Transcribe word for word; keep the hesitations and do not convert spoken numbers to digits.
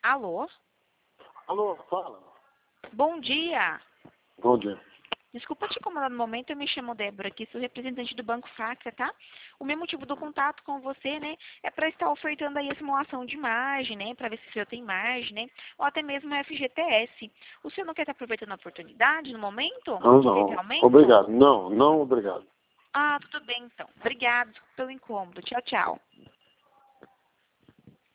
Alô? Alô, fala. Bom dia. Bom dia. Desculpa te incomodar no momento, eu me chamo Débora aqui, sou representante do Banco Sacra, tá? O meu motivo do contato com você, né, é para estar ofertando aí a simulação de margem, né, para ver se o senhor tem margem, né, ou até mesmo a F G T S. O senhor não quer estar aproveitando a oportunidade no momento? Não, De não. ter aumento? Obrigado. Não, não, obrigado. Ah, tudo bem então. Obrigado pelo incômodo. Tchau, tchau.